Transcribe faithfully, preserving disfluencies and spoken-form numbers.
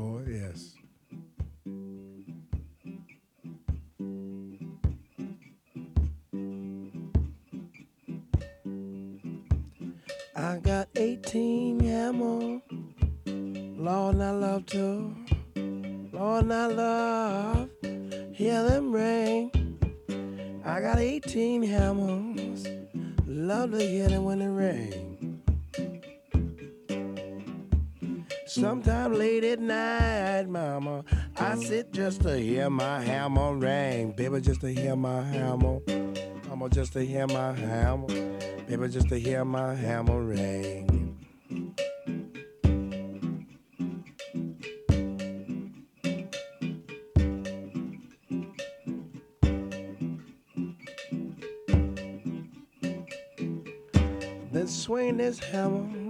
for it, yes. I got eighteen hammers, Lord, I love to, Lord, I love, hear them ring. I got eighteen hammers, love to hear them when they ring. Sometime late at night, mama, I sit just to hear my hammer ring. Baby, just to hear my hammer. Mama, just to hear my hammer. Baby, just to hear my hammer ring. Then swing this hammer